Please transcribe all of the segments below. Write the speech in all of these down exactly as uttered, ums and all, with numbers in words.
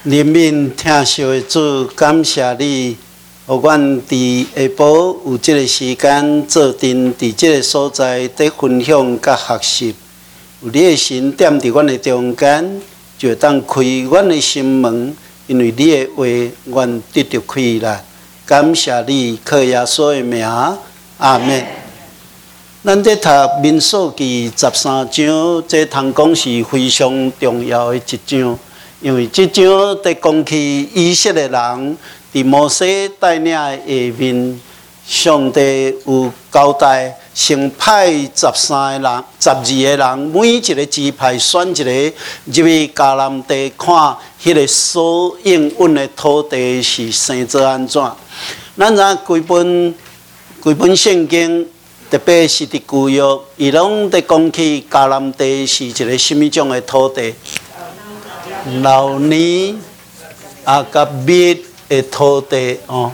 人民听受的主，感谢你，互阮伫下晡有即个时间做阵，伫即个所在伫分享甲学习。有你的神踮伫阮的中间，就会当开阮的心门，因为你的话，阮得着开啦。感谢你，靠耶稣的名，阿门。咱在读民数记十三章，这通讲是非常重要的一章。因为即章在讲起以色列人伫摩西带领的下面，上帝有交代，先派十三个人、十二个人，每一个支派选一个入去迦南地，看迄个所应允的土地是生做安怎。咱知规本规本圣经，特别是伫旧约，伊拢在讲起迦南地是一个什么种的土地。老年阿甲密的土地哦，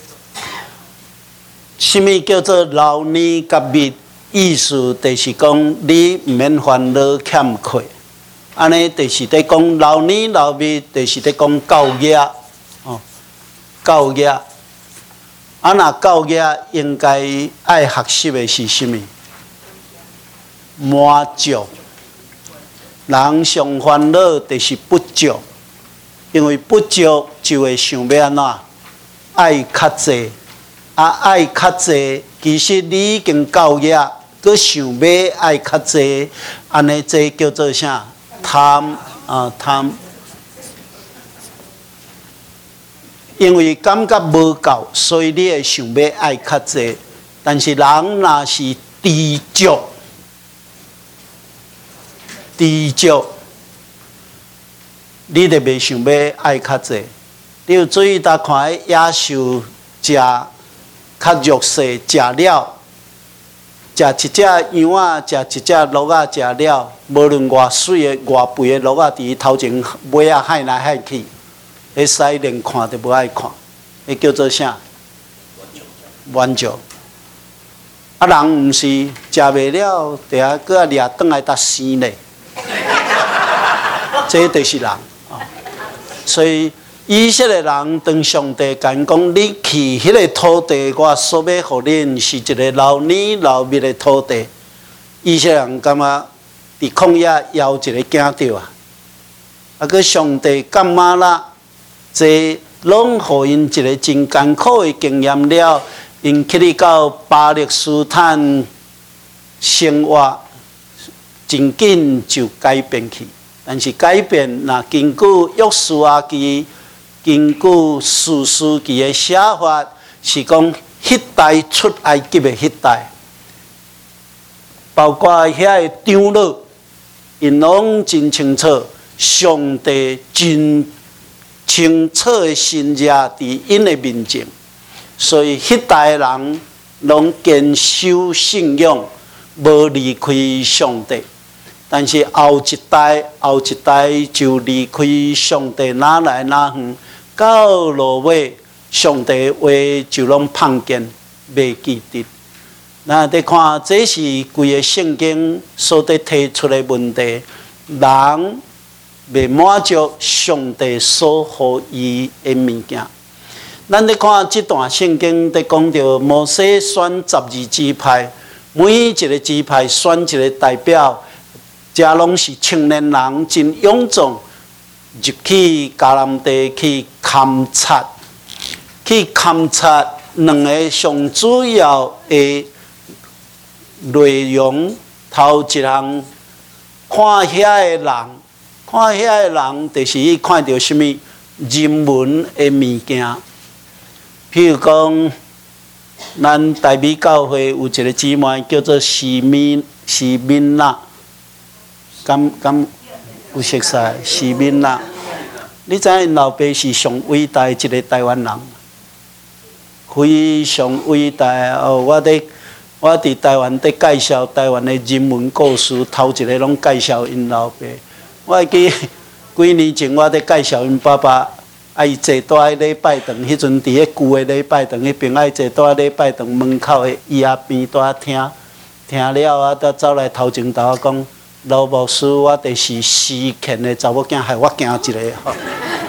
什么叫做老年甲密？意思就是讲你毋免烦恼欠缺，安尼就是在讲老年老密，就是在讲教育哦，教育。啊，那教育应该爱学习的是什么？满足。人上烦恼就是不足，因为不足就会想要安怎爱较济，啊爱较济，其实你已经教育，佮想要爱较济，安尼这叫做啥？贪啊贪，因为感觉无够，所以你会想要爱较济，但是人若是知足。知足，你就袂想要爱较济。你有注意搭看野兽食较弱势，食了，食一只羊啊，食一只鹿啊，食了，无论偌水的、偌肥的鹿啊，伫伊头前尾啊害来害去，迄使连看都无爱看，迄叫做啥？满足。啊，人毋是食袂了，第下搁啊掠转来搭生咧。这就是人啊，所以以色列人当上帝讲讲，你去迄个土地，我所要互恁是一个老年老密的土地。以色列人感觉伫旷野枵一个惊着啊，啊个上帝感觉啦，这拢互因一个真艰苦的经验了，因去哩到巴勒斯坦生活，真紧就改变去。但是改变，那根据约书亚记、根据士师记的写法，是讲迄代出埃及的迄代，包括遐个长老，因拢真清楚，上帝真清楚的神热伫因的面前，所以迄代人拢坚守信仰，无离开上帝。但是后一代、后一代就离开上帝，哪来哪远，到落尾，上帝话就拢碰见，袂记得。那得看，这是规个圣经所得提出的问题，人袂满足上帝所予伊的物件。咱得看这段圣经，得讲到摩西选十二支派，每一个支派选一个代表。遮拢是青年人，真勇壮，入去迦南地去勘察，去勘察两个上主要的内容。头一项看遐个人，看遐个人，就是伊看到什么人文的物件。譬如讲，咱台美教会有一个姊妹叫做西敏西敏娜。敢敢有熟悉西敏啦？你知影老爸是上伟大一个台湾人，非常伟大哦！我伫我伫台湾伫介绍台湾的人文故事，头一个拢介绍因老爸。我会记几年前我伫介绍因爸爸，啊伊坐在礼拜堂，迄阵伫迄旧的礼拜堂迄边，爱坐在礼拜堂门口的椅仔边在听，听了啊，才走来头前头讲。老牧师，我就是失劝的查某囝，害我惊一个吼。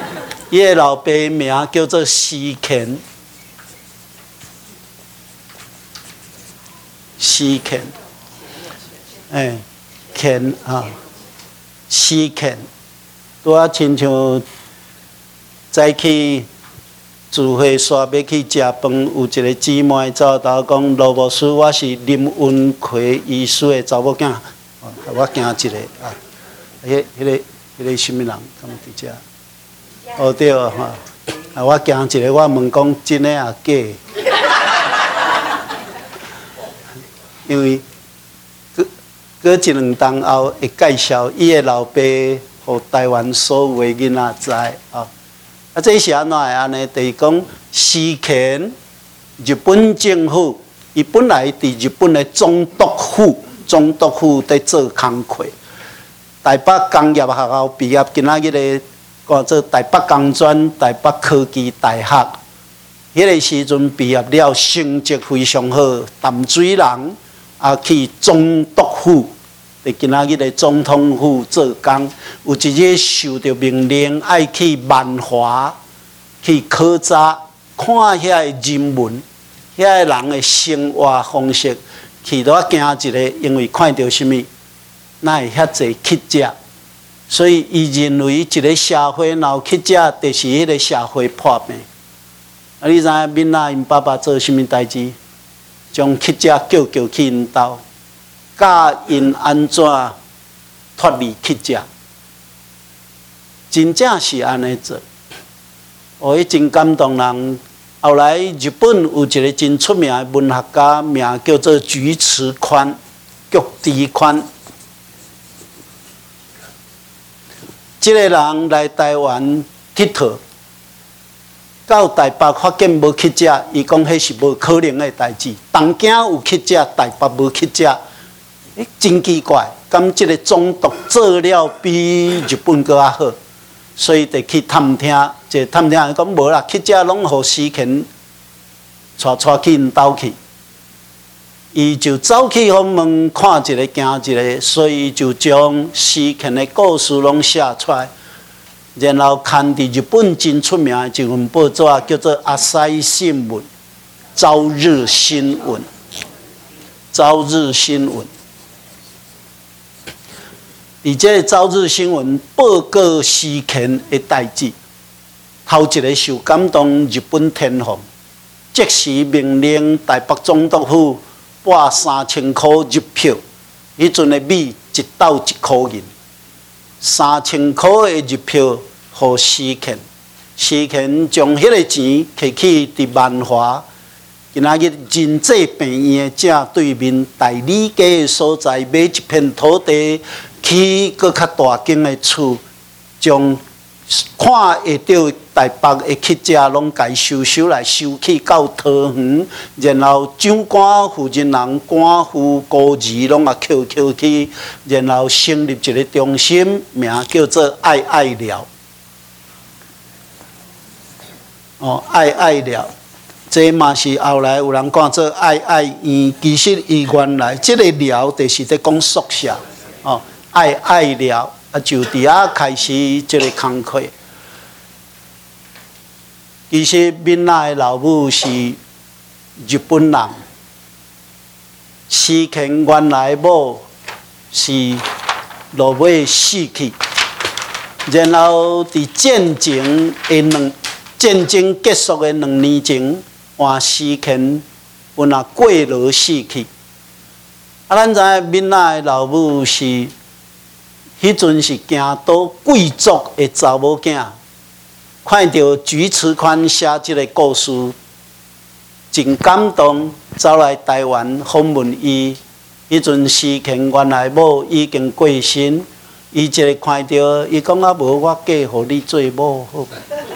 伊个老爸名叫做施乾，施乾，哎，乾啊，施乾，拄啊亲像早起聚会煞要去食饭，有一个姊妹走头讲，罗牧师，我是林文奎医师的查某囝，我惊一个啊，迄、迄个、迄个什么人？敢伫遮？哦对啊，啊我惊一个，我问讲真诶啊假？因为过过一两冬后会介绍伊诶老爸，互台湾所有诶囡仔知啊。啊，这是安怎会安尼？就是讲施乾，日本政府，伊本来伫日本诶总督府，总督府伫做工课。台北工业学校毕业，今仔日咧，叫做台北工专、台北科技大学。迄个时阵毕业了，成绩非常好，淡水人啊去总督府。伫今仔日的总统府做工，有一日受到命令，爱去万华去考察，看遐个人文，遐个人的生活方式，去到惊一个，因为看到什么，哪会遐济乞食，所以伊认为一个社会若有乞食，就是迄个社会破灭。啊，你知影闽南因爸爸做什么代志？将乞食叫叫去因兜。教因安怎脱离乞食，真正是安尼做，哦，伊真感动人。后来日本有一个真出名的文学家，名叫做菊池宽，菊池宽。这个人来台湾佚佗，到台北发现无乞食，伊讲迄是无可能的代志。东京有乞食，台北无乞食。诶，真奇怪，敢即个总督做了比日本搁较好，所以得去探听。即探听讲无啦，乞食拢互施乾带带去因兜去，伊就走去访问看一个惊一个，所以就将施乾的故事拢写出来，然后刊伫日本真出名的一份报纸叫做《阿西新闻》，《朝日新闻》，《朝日新闻》。伫这个《朝日新闻》报告施乾的代志，头一个受感动日本天皇，即时命令台北总督府拨三千块入票，迄阵的米一斗一块银，三千块的入票予施乾，施乾将迄个钱摕去伫万华，今仔日仁济病院的正对面大理街的所在买一片土地。起搁较大间的厝，将看会到台北的乞食拢家收收来收去到桃园，然后长官负责人、官府、孤儿拢啊扣扣去，然后成立一个中心，名叫做爱爱寮。哦，爱爱寮，这嘛是后来有人讲做爱爱院，其实伊原来这个寮就是在讲宿舍，哦。爱爱了，啊，就伫遐开始即个工课。其实闽南的老母是日本人，施乾原来某是落尾死去，然后伫战争的两战争结束的两年前，换施乾有那过劳死去。啊，咱知影闽南的老母是。迄阵是行到贵族的查某囝，看到菊池宽写即个故事，真感动，走来台湾访问伊。迄阵施乾原来某已经过身，伊一个看到，伊讲啊无我嫁互你做某好。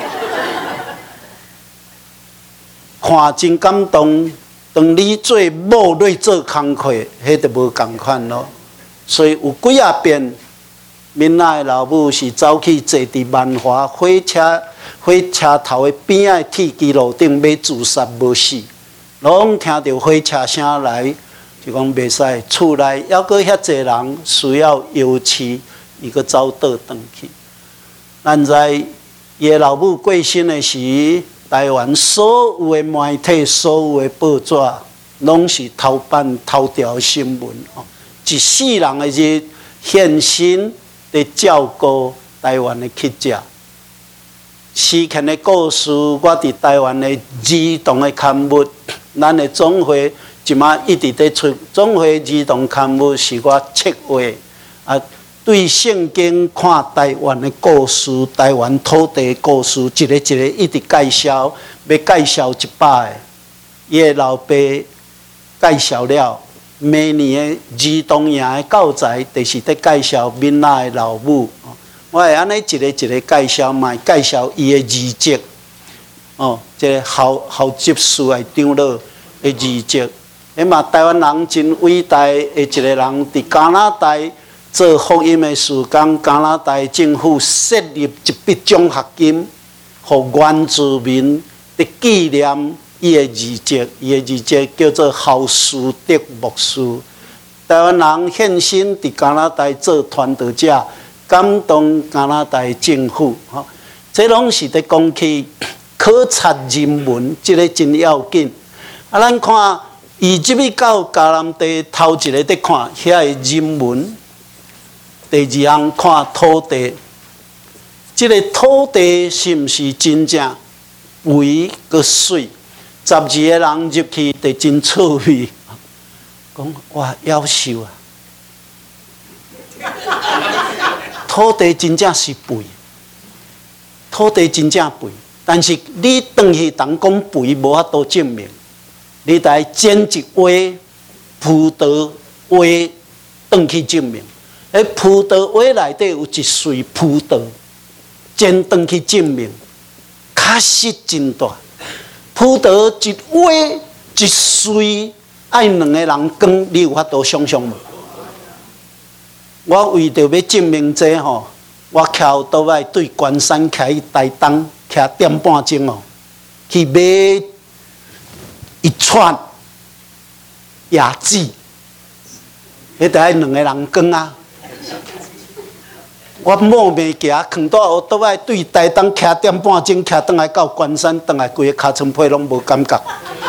看真感动，当你做某来做工课，迄就无共款咯。所以有几啊遍。闽南的老母是走去坐伫万华火车火车头的边仔铁基路顶要自杀无死，拢听到火车声来，就讲袂使厝内还阁遐济人需要药饲，伊阁走倒转去。咱知伊的老母过身的时，台湾所有的媒体、所有的报纸，拢是头版头条新闻哦。一世人的日献身伫照顾台湾的乞食。诗篇的故事，我伫台湾的儿童的刊物，咱的总会即马一直在出。总会儿童刊物是我策划啊。对圣经看台湾的故事，台湾土地的故事，一个一个一直介绍，要介绍一百个。伊的老爸介绍了，每年的儿童营的教材，就是在介绍闽南的老母。我会安尼一个一个介绍，嘛介绍伊的字迹。哦，即、这个校校级书的长老的字迹，迄嘛台湾人真伟大的一个人，伫加拿大。做福音的事工，加拿大政府设立一笔奖学金，互原住民的纪念伊的字迹。伊的字迹叫做郝思德牧师。台湾人献身伫加拿大做传道者，感动加拿大政府。吼，这拢是伫讲起考察人文，这个真要紧。啊，咱看伊即笔到加南地头一个伫看遐个人文。第二项看土地，这个土地是毋是真正肥佮水？十二个人入去就真趣味，讲哇夭寿啊！土地真正是肥，土地真正肥，但是你转去当讲肥，无法度证明。你得剪一画葡萄画转去证明。喺葡萄画内底有一穗葡萄，剪断去证明，确实真大。葡萄一画一穗，爱两个人耕，你有法度想象无？我为着要证明这吼，我徛倒来对关山徛去台东，徛点半钟哦，去买一串椰子，迄得爱两个人耕啊。我莫名行，扛到后倒来对台东徛点半钟，徛倒来到关山，倒来规个尻川皮拢无感觉。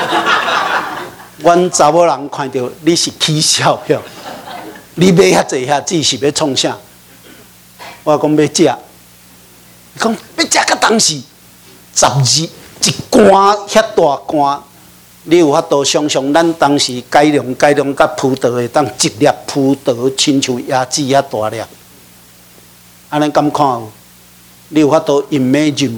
阮查某人看到你是起笑哟，你买遐济遐子是要创啥？我讲要食，伊讲要食到当时十二一罐遐大罐，你有法度想象咱当时改良改良甲葡萄会当一粒葡萄亲像椰子遐大粒。安尼敢看有？你有法度 imagine？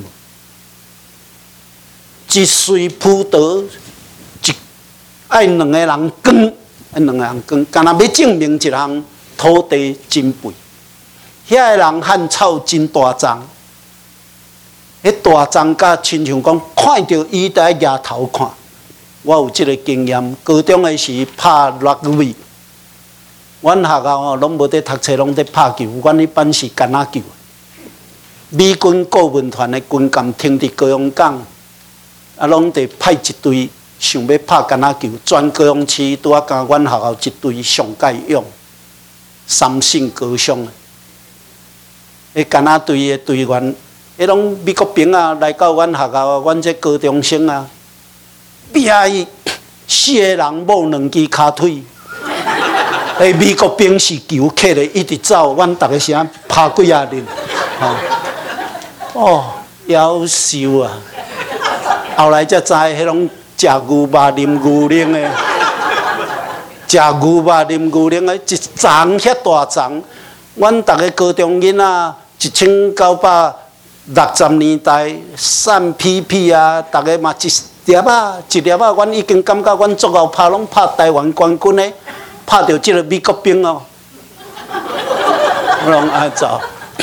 一穗葡萄，一爱两个人耕，爱两个人耕，干那要证明一项土地真肥。遐个人汉草真大张，迄大张甲亲像讲看到伊在额头看。我有即个经验，高中的时拍乐位。阮学校哦，拢无伫读册，拢伫拍球。阮迄班是橄榄球。美军顾问团的军舰停伫高雄港，啊，拢伫派一队想要拍橄榄球。全高雄市拄啊，甲阮学校一队上届勇，三胜高雄的。迄橄榄队的队员，迄拢美国兵啊，来到阮学校啊，阮这高中生啊，逼伊四个人摸两支骹腿。诶，美国兵是球客咧，一直走，阮逐个时拍几啊日，吼、哦，夭寿啊！后来才知，迄拢食牛肉、啉牛奶诶，食牛肉、啉牛奶诶，一丛遐大丛。阮逐个高中囡仔，一千九百六十年代散屁屁啊，逐个嘛一粒啊，一粒啊，阮已经感觉阮足后拍拢拍台湾冠军诶。拍到即个美国兵哦，我拢爱走。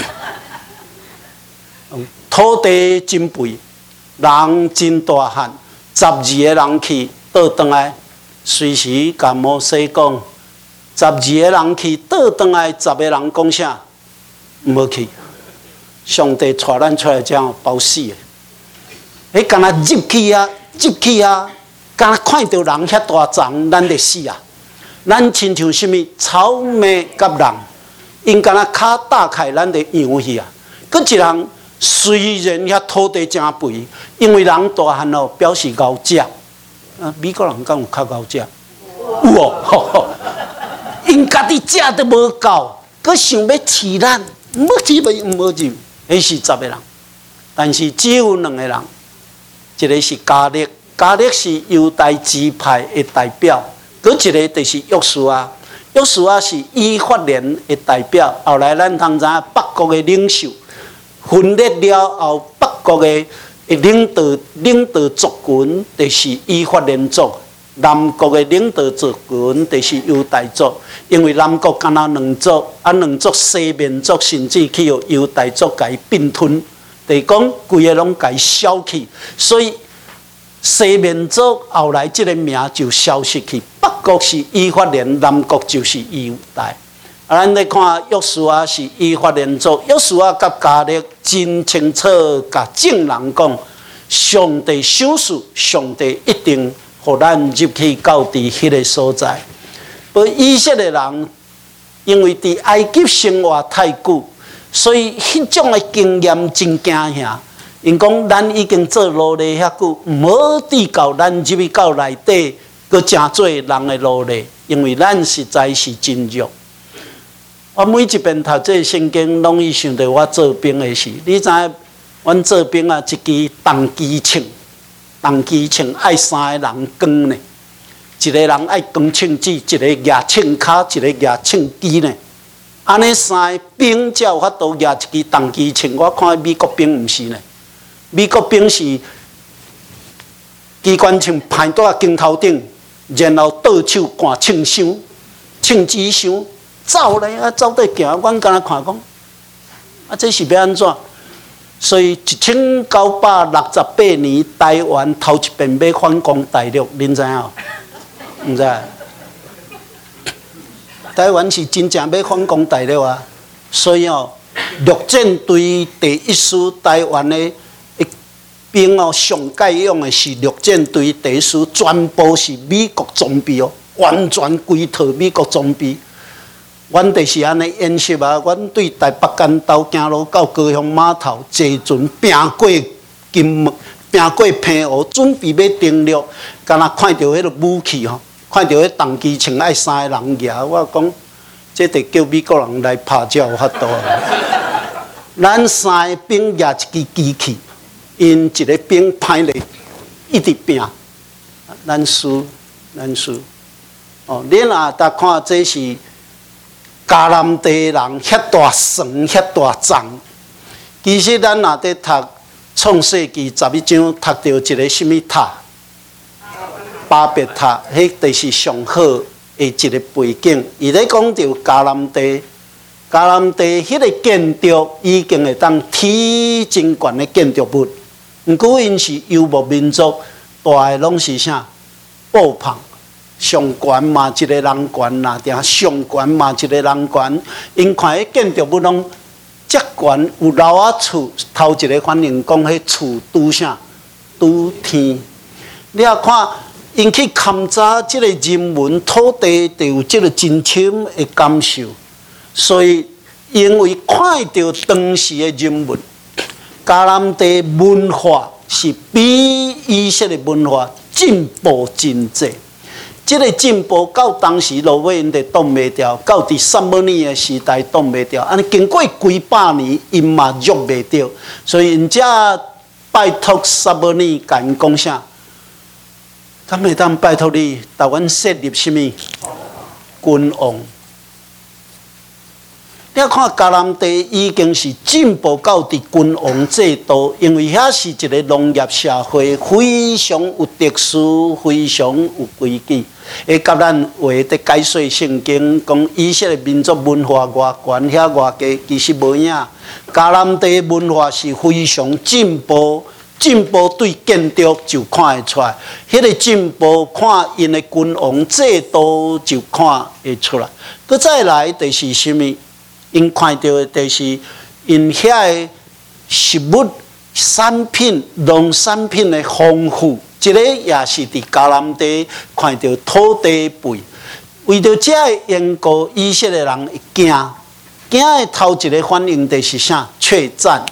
土地真肥，人真大汉，十二个人去倒转来，随时甲摩西讲，十二个人去倒转来，十个人讲啥？毋好去，上帝带咱出来这样包死的。迄敢若入去啊，入去啊，敢若看到人遐大丛，咱就死啊！咱亲像什么草莓甲人，因敢若骹打开，咱就扬去啊。搁一人虽然遐土地真肥，因为人大汉哦，表示牛食。啊，美国人敢有较牛食？有哦，吼吼，因家己食都无够，佮想要饲咱，无饲袂无饲，迄是十个人，但是只有两个人，一个是加勒，加勒是犹大支派的代表，佮一个就是约书亚，约书亚是以法莲的代表。后来咱通知影北国的领袖分裂了后，北国的领导领导族群就是以法莲族。南国的领导族群就是犹大族，因为南国敢若两族，啊两族西面族甚至去由犹大族甲伊并吞，就是讲规个拢甲伊消去，所以西面族后来这个名就消失去。北国是以法莲，南国就是犹大。啊，咱咧看约书亚是以法莲族，约书亚甲加勒真清楚甲众人讲，上帝手术，上帝一定。互咱入去到伫迄个所在，而以色列人因为伫埃及生活太久，所以迄种的经验真惊吓。因讲咱已经做奴隶遐久，毋好伫到咱入去到内底，佮真做人的奴隶，因为咱实在是真弱。我每一遍读这圣经，拢伊想到我做兵的事。你知影，阮做兵啊，一支重机枪。重机枪爱三个人扛呢，一个人爱扛枪子，一个举枪卡，一个举枪机呢。安尼三个兵才有法度举一支重机枪。我看美国兵毋是呢，美国兵是机关枪排在镜头顶，然后倒手赶枪箱、枪支箱走咧，啊走对行。阮敢若看讲，啊这是要安怎？所以一千九百六十八年，台湾头一遍要反攻大陆，恁知影？毋知？台湾是真正要反攻大陆啊！所以哦，陆战队第一师台湾的兵哦，上盖用的是陆战队第一师，全部是美国装备哦，完全规套美国装备。阮就是安尼演习啊！阮对台北干道行路到高雄码头坐船，拼过金门，拼过平湖，准备要登陆。敢若看到迄个武器吼，看到迄重机枪爱三个人举，我讲这得叫美国人来拍才有法度啊！咱三个兵举一支机器，因一个兵歹咧，一直拼，咱输，咱输。哦，你若搭看这是。迦南地人遐大船，遐大藏。其实咱若伫读创世纪十一章，读到一个什么塔？巴别塔，迄就是上好的一个背景。伊咧讲到迦南地，迦南地迄个建筑已经会当体真悬的建筑物。毋过因是游牧民族，大个拢是啥？布棚。上悬嘛一个人悬啦，定上悬嘛一个人悬。因看迄建筑物拢遮悬，有楼仔厝。头一个反应讲，迄厝拄啥？拄天。你啊看，因去勘察即个人文土地，就有即个真深的感受。所以，因为看到当时的人文，迦南地文化是比以色列文化进步真济。这个进步到当时罗马因就挡袂掉，到伫撒母耳的时代挡袂掉，安尼经过几百年，因嘛喐袂掉，所以因才拜托撒母耳甲因讲啥？敢会当拜托你，台湾设立什么君王？你看迦南地已经是进步到伫君王制度，因为遐是一个农业社会，非常有特殊，非常有规矩。会甲咱话伫解说圣经，讲以色列民族文化偌悬，遐偌低，其实无影。迦南地文化是非常进步，进步对建筑就看会出来。迄个进步看因的君王制度就看会出来。佮再来就是什么？因看到的就是因遐个食物产品、农产品的丰富，一个也是伫迦南地看到土地肥。为着这个缘故，以色列人会惊，惊的头一个反应就是啥？缺战，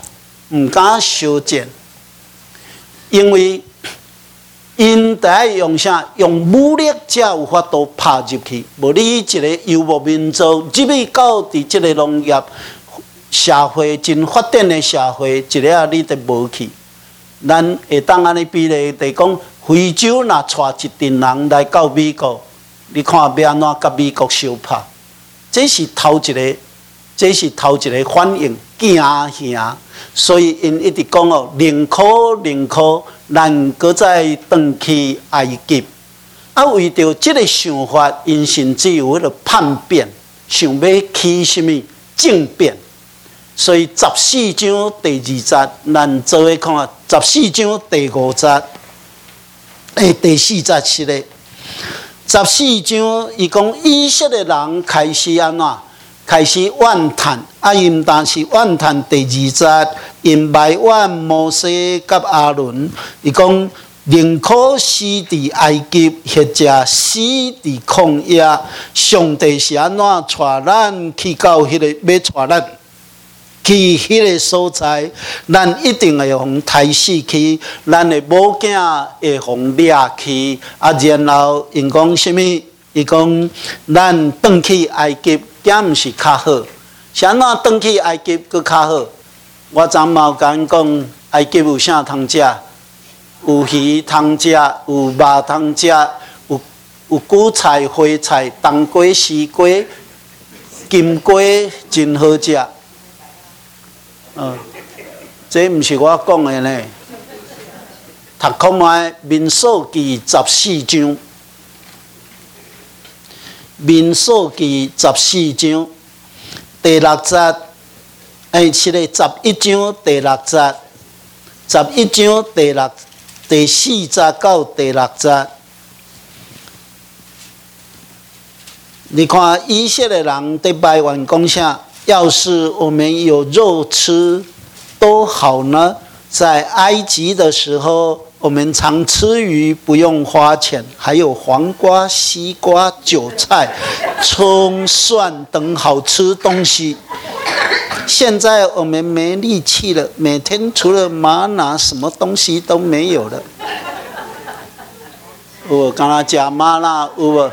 唔敢修剪，因为因得用啥？用武力才有法度拍入去。无你一个游牧民族入去到伫即个农业社会真发展的社会，一个啊你得无去。咱会当安尼比咧，就讲非洲若带一群人来到美国，你看要安怎甲美国相拍？这是头一个，这是头一个反应，惊吓。所以因一直讲哦，宁可宁可，咱搁再转去埃及。啊，为着即个想法，因甚至有迄个叛变，想要起什么政变。所以十四章第二节，咱做伙看啊，十四章第五节，诶，第四节是咧。十四章，伊讲以色列人开始安怎？开始怨叹，啊，因但是怨叹第二节，因埋怨摩西甲阿伦，伊讲宁可死伫埃及，或者死伫旷野。上帝是安怎带咱去到迄、那个要带咱去迄个所在？咱一定会互杀死去，咱的某囝会互掠去。啊，然后因讲什么？伊讲咱转去埃及。也毋是较好，是安怎转去埃及佫较好？我昨嘛有甲因讲，埃及有啥通食？有鱼通食，有肉通食，有有韭菜、花菜、冬瓜、西瓜、金瓜，真好食。嗯，这毋是我讲的呢。读看卖《民数记》十四章。民数记十四章第六节，哎，是咧十一章第六节，十一章第六第四节到第六节。你看以色列人在埋怨讲啥？要是我们有肉吃，多好呢！在埃及的时候，我们常吃鱼，不用花钱，还有黄瓜、西瓜、韭菜、葱、蒜等好吃东西。现在我们没力气了，每天除了玛拿，什么东西都没有了。有无？敢若食玛拿有无？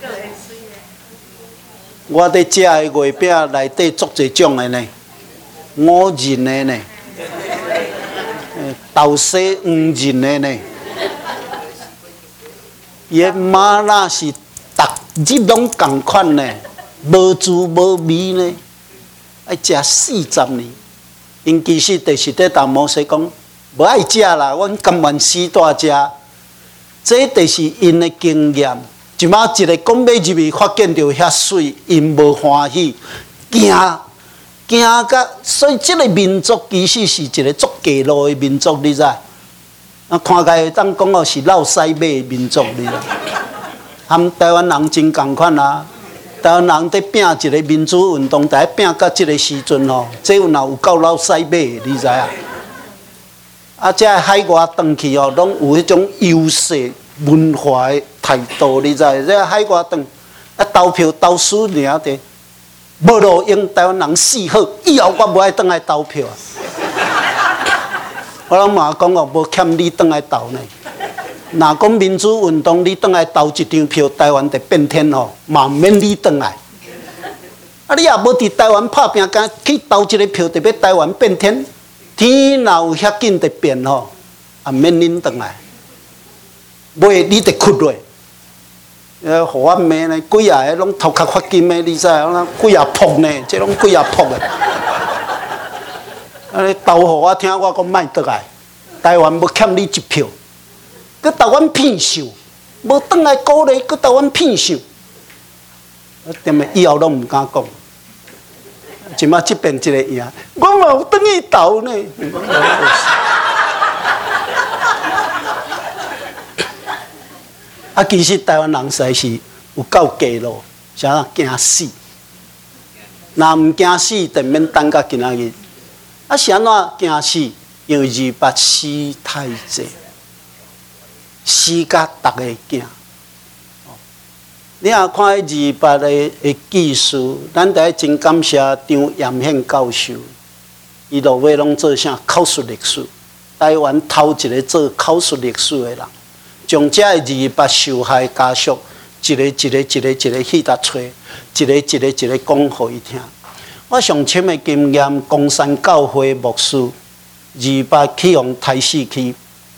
我伫食的月饼内底足侪种的呢，五仁的呢。豆沙黄仁的呢，伊个麻辣是逐日拢共款呢，无滋无味呢，爱食四十年。因其实就是在同摩西讲，无爱食啦，阮甘愿死大食。这就是因的经验。即马一个讲要入去发现到遐水，因无欢喜，惊。惊甲，所以这个民族其实是一个足低落的民族，你知？啊，看起来当讲哦是老西马的民族，你知？含台湾人真共款啊！台湾人在拼一个民主运动，在拼到这个时阵哦，这有哪有够老西马的，你知啊？啊，这海外转去哦，拢有迄种优势文化的态度，你知？这海外转啊，投票投死尔的。无路用台湾人死好，以后我无爱转来投票啊！我拢嘛讲哦，无欠你转来投呢。若讲民主运动，你转来投一张票，台湾就变天吼，嘛免你转来。啊，你也无伫台湾拍拼，敢去投一个票，就要台湾变天？天若有遐紧就变吼，也免恁转来。袂你就屈落。呃，互我骂呢，几啊个拢头壳发金的，你知影？几啊扑呢？这拢几啊扑的。啊，投互我听，我讲莫倒来，台湾无欠你一票，佮台湾骗秀，无倒来鼓励，佮台湾骗秀。我踮咧以后拢唔敢讲。即马即边一个赢，我嘛有倒去投呢。啊，其实台湾人实在是有够低落，啥惊死？若毋惊死，就免等到今仔日。啊，是安怎惊死？因为二八死太济，死甲逐个惊。你若看迄二八的的技术，咱第一真感谢张严宪教授。 伊落尾拢做啥口述历史。台湾头一个做口述历史的人，将这二八受害家属一个一个一个一个去搭找，一个一个一个讲互伊听。我上深的经验，公山教会牧师二八去用台死去，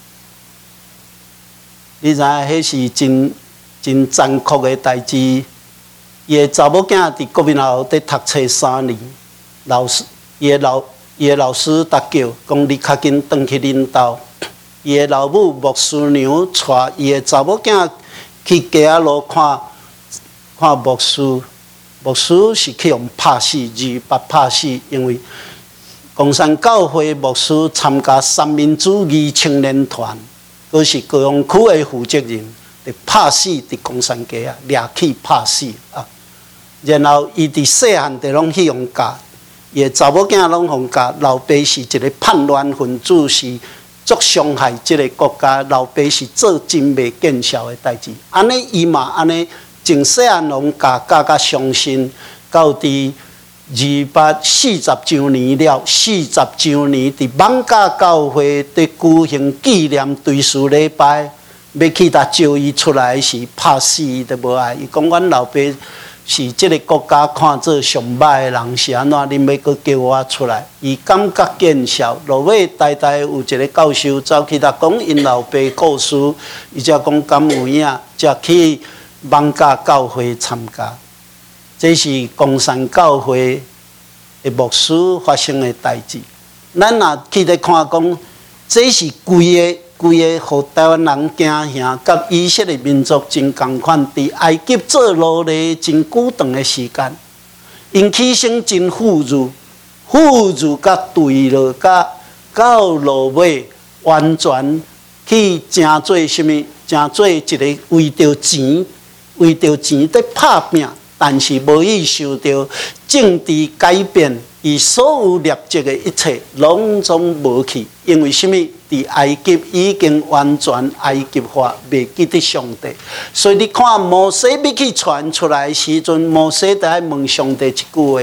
你知影迄是真真残酷的代志。伊的查某囝伫国民学校伫读册三年，老师伊的老伊的老师搭叫讲你较紧转去恁兜。伊的老母牧师娘带伊的查某囝去街仔路看看牧师，牧师是去用拍死，二八拍死，因为公山教会牧师参加三民主义青年团，佫是高雄区的负责人，就拍死伫公山街啊，掠去拍死啊。然后伊伫细汉地拢去用教，伊的查某囝拢用教，老爸是一个叛乱分子，是足伤害即个国家。老爸是做真袂见效的代志，安尼伊嘛安尼，从细汉拢教教甲伤心，到伫二八四十周年了，四十周年伫艋舺教会伫举行纪念追思礼拜，要去搭招伊出来是拍死伊都无爱。伊讲阮老爸是即个国家看做上歹的人，是安怎？恁要搁叫我出来？伊感觉见笑，落尾呆呆有一个教授走去甲讲因老爸故事，伊才讲敢有影，才去艋舺教会参加。这是公山教会的牧师发生的代志。咱若去咧看讲，这是规个。规个，互台湾人惊吓，甲以色列民族真共款。伫埃及做奴隶真久长的时间，因起生真富裕，富裕甲对落，甲到落尾完全去成做什么？成做一个为着钱，为着钱在拍拼，但是无意受到政治改变，伊所有业绩的一切拢总无去，因为什么？伫埃及已经完全埃及化，袂记得上帝。所以你看摩西要去传出来的时阵，摩西就爱问上帝一句话：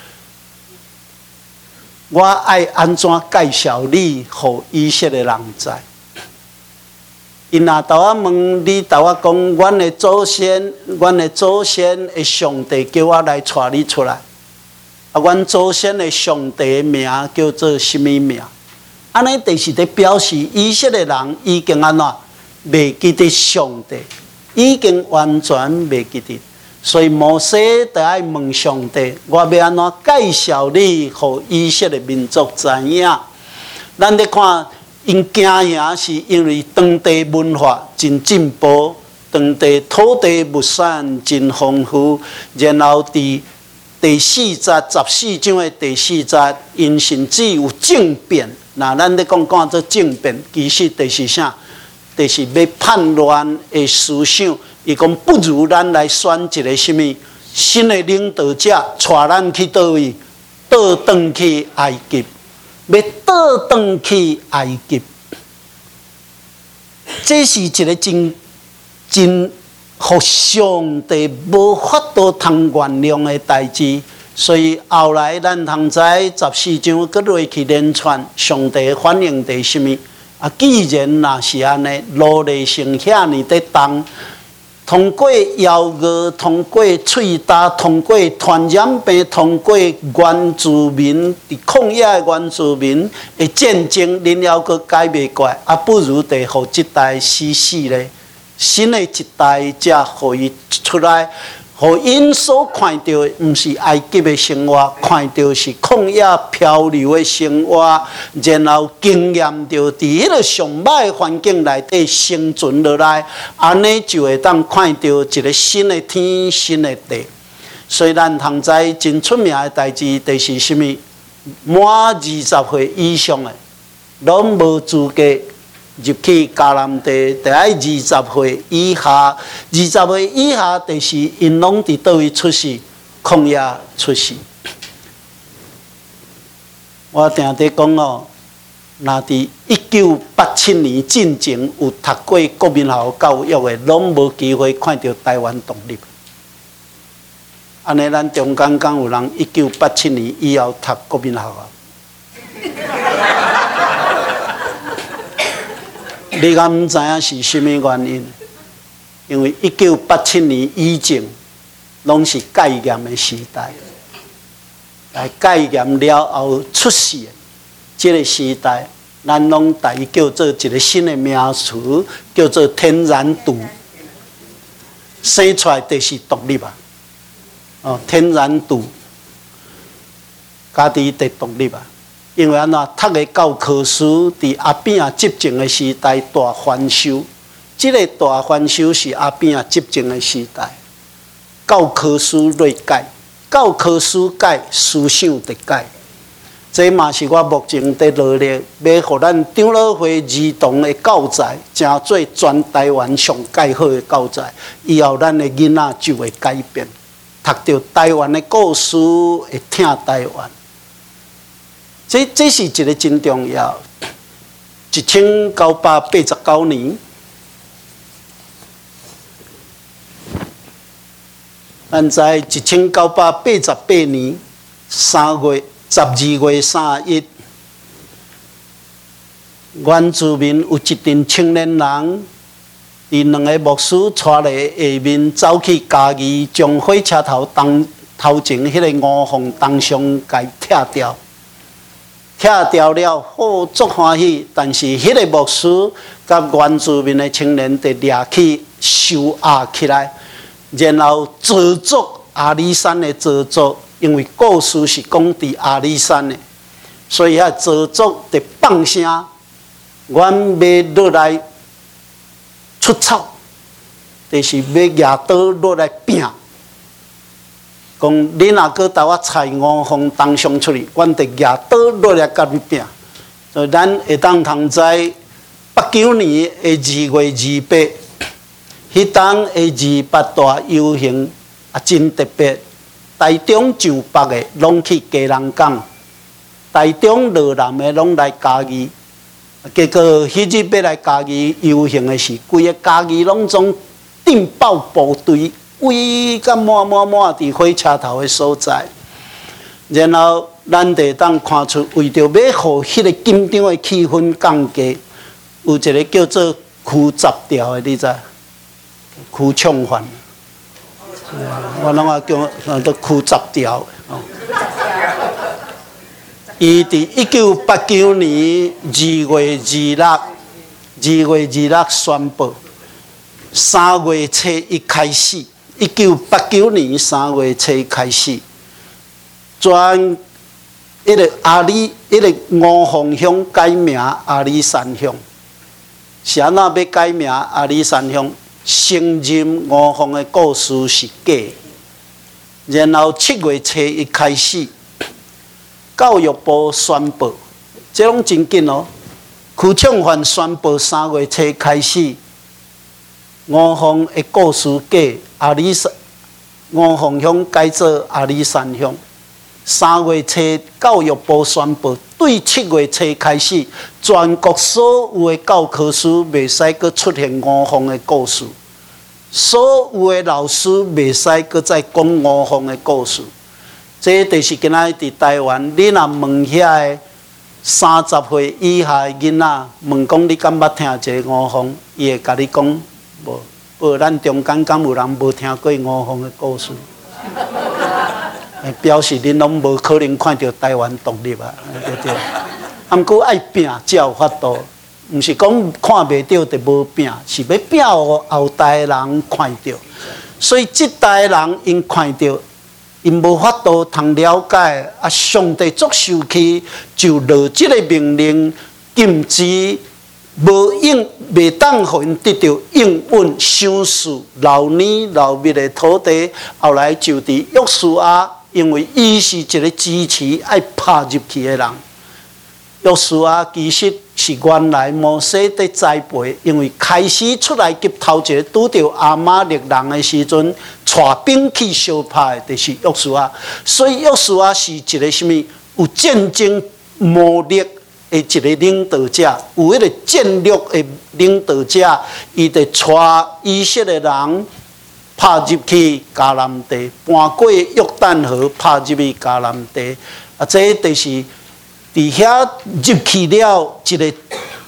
我爱安怎介绍你，互以色列人知？因若头仔问你，头仔讲，阮的祖先，阮的祖先的上帝叫我来带你出来。啊，阮祖先的上帝的名叫做什么名？安尼就是在表示以色列人已经安怎袂记得上帝，已经完全袂记得。所以摩西就爱问上帝：我要安怎介绍你，互以色列民族知影？咱咧看，因惊吓是因为当地文化真进步，当地土地物产真丰富，然后伫第四节十四章的第四节，因甚至有政变。那咱咧讲讲做政变，其实就是啥？就是要叛乱的思想。伊讲不如咱来选一个什么新的领导者，带咱去倒位？倒转去埃及，要倒转去埃及。这是一个真真互上帝无法度通原谅的代志。所以后来咱通知十四章搁落去连串，上帝反应伫什么？啊，既然若是安尼，罗列成遐尼得重，通过幺蛾，通过喙焦，通过传染病，通过原住民伫抗野的原住民的战争，恁还阁改袂过来，啊，不如得互一代死死咧，新的一代才互伊出来。互因所看到的，毋是埃及的生活，看到是旷野漂流的生活，然后经验到伫迄个上歹的环境内底生存落来，安尼就会当看到一个新的天、新的地。所以咱通知真出名的代志，就是什么？满二十岁以上的，拢无资格入去迦南地，得爱二十岁以下。二十岁以下，就是因拢伫倒位出世，旷野出世。我定伫讲哦，若伫一九八七年进前有读过国民校教育的，拢无机会看到台湾独立。安尼，咱中间敢有人一九八七年以后读国民校啊？ 你敢唔知影是什么原因？因为一九八七年以前，拢是戒严的时代。来戒严了后出世，这个时代，咱拢大伊叫做一个新的名词，叫做天然独。生出来就是独立啊！哦，天然独，家己得独立啊！因为安怎读的教科书，伫阿扁啊执政的时代大翻修，这个大翻修是阿扁啊执政的时代，教科书类改，教科书改，思想得改。这嘛是我目前在努力，要互咱长老会儿童的教材，成做全台湾上介好的教材。以后咱的囡仔就会改变，读到台湾的故事，会听台湾。这这是一个真重要。一千九百八十九年，咱在一千九百八十八年三月。十二月三十一，原住民有一群青年人，伊两个牧师带来下面走去嘉义，将火车头当头前迄个五凤当上给拆掉，拆掉了，好足欢喜。但是迄个牧师甲原住民的青年就掠去收押起来，然后制作阿里山的制作。因为故事是讲伫阿里山的，所以遐造作得放声，阮要落来出草，就是要举刀落来拼。讲你若搁带我采五凤当上出去，阮得举刀落来甲你拼。所以咱会当通知八九年的二月二八，迄当的二八大游行也真特别。台中上北的拢去基隆港，台中落南的拢来嘉义。结果迄日要来嘉义游行的是，规个嘉义拢总顶爆部队，围甲满满满伫火车头的所在。然后咱得当看出，为着要互迄个紧张的气氛降低，有一个叫做区十条的，你知？区唱法。我拢啊叫啊都区十条。伊伫一九八九年二月二六，二月二六宣布，三月初一开始，一九八九年三月初一开始，全一个阿里一个五凤乡改名阿里山乡，是安怎要改名阿里山乡？承认五凤的故事是假，然后七月初一开始，教育部宣布，这拢真紧哦。区唱法宣布三月初开始，五凤的故事假，阿里山五凤乡改做阿里山乡。三月初教育部宣布，对七月初开始，全国所有的教科书袂使阁出现五凤的故事，所有的老师袂使阁再讲五凤的故事。这就是今仔伫台湾，你若问遐个三十岁以下的囡仔，问讲你敢捌听一个五凤，伊会甲你讲无。无，咱中间敢有人无听过五凤的故事？表示恁拢无可能看到台湾独立啊，对对。啊，毋过爱拼才有法度，毋是讲看袂到就无拼，是要拼互后代人看到。所以这代人因看到，因无法度通了解，啊，上帝作受气就落这个命令，禁止无应袂当互因得到应允赏赐老年老灭的土地，后来就伫约书亚。因为伊是一个支持爱拍入去的人，约书亚其实是原来摩西在栽培，因为开始出来及头一个拄到亚玛力人的时阵，带兵去相拍的就是约书亚，所以约书亚是一个什么有战争魔力的一个领导者，有一个战略的领导者，伊就带以色列人。拍入去迦南地，搬过约旦河，拍入去迦南地。啊，这就是伫遐入去了一个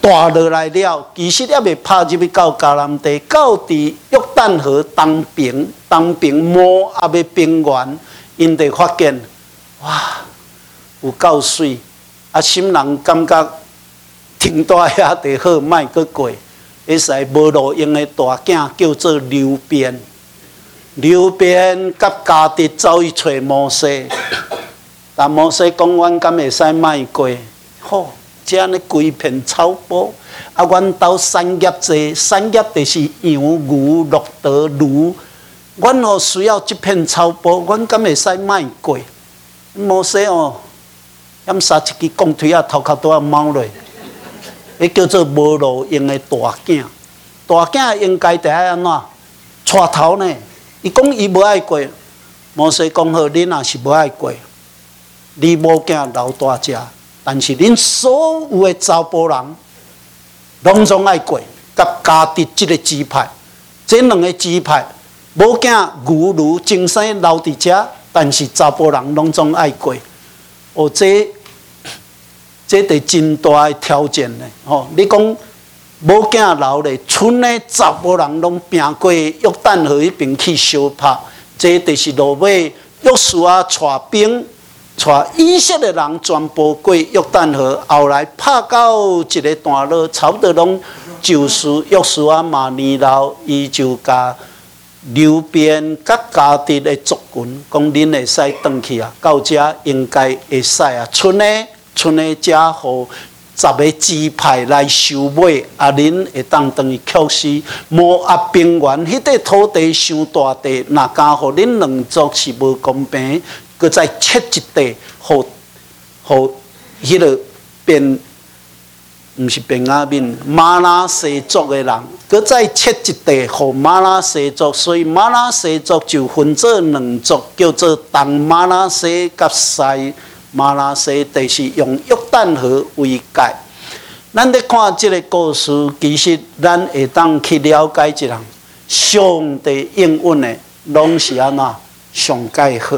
大落来了，其实还未拍入去到迦南地，到伫约旦河东边，东边摸还未平原，因就发现，哇，有够水，啊，心人感觉停在遐地好，莫阁过。会使无路用的大囝叫做流便，流便甲家己走去找摩西，但摩西讲：阮敢会使莫过？好，这样的规片草坡，啊，阮兜产业济，产业就是羊、牛、骆驼、驴，阮哦需要这片草坡，阮敢会使莫过？摩西哦，险杀一支钢腿啊，头壳都要猫落。迄叫做无路用的大囝，大囝应该得爱安怎？带头呢？伊讲伊无爱过，摩西讲好，恁若是无爱过，你某囝留大只，但是恁所有的查甫人，拢总爱过，甲家己即个支派，这两个支派，某囝牛驴精生留伫遮，但是查甫人拢总爱过，哦这。这得真大的挑战呢！吼，你讲某囝留咧，村的查甫人拢拼过约旦河迄边去相拍，这就是落尾约书亚带兵，带以色列人全部过约旦河，后来拍到一个段落，差不多拢就是约书亚嘛年老，伊就甲流便甲家己的族群，讲恁会使转去啊，到遮应该会使啊，村的。村的家户十个支派来收买，啊，恁会当当伊确实摩押平原迄块土地伤大地，若刚互恁两族是无公平，搁再切一地，互互迄个变，毋是变雅悯马拉西族的人，搁再切一地互马拉西族，所以马拉西族就分做两族，叫做东马拉西甲西。马拉西地是用约旦河为界。咱咧看这个故事，其实咱会当去了解一人，上帝应允的拢是安怎上介好。